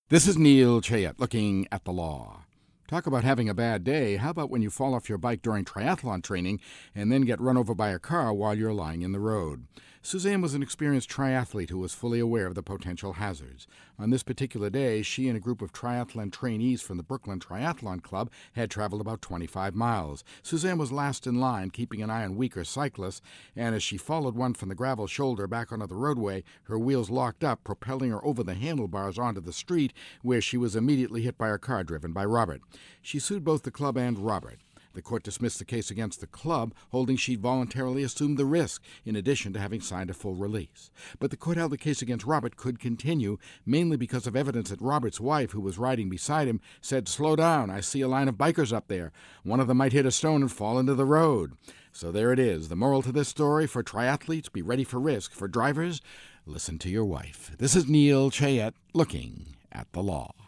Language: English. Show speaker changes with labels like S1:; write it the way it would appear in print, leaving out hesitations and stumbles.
S1: This is Neil Chayet looking at the law. Talk about having a bad day. How about when you fall off your bike during triathlon training and then get run over by a car while you're lying in the road? Suzanne was an experienced triathlete who was fully aware of the potential hazards. On this particular day, she and a group of triathlon trainees from the Brooklyn Triathlon Club had traveled about 25 miles. Suzanne was last in line, keeping an eye on weaker cyclists, and as she followed one from the gravel shoulder back onto the roadway, her wheels locked up, propelling her over the handlebars onto the street, where she was immediately hit by a car driven by Robert. She sued both the club and Robert. The court dismissed the case against the club, holding she'd voluntarily assumed the risk, in addition to having signed a full release. But the court held the case against Robert could continue, mainly because of evidence that Robert's wife, who was riding beside him, said, "Slow down, I see a line of bikers up there. One of them might hit a stone and fall into the road." So there it is. The moral to this story: for triathletes, be ready for risk. For drivers, listen to your wife. This is Neil Chayet looking at the law.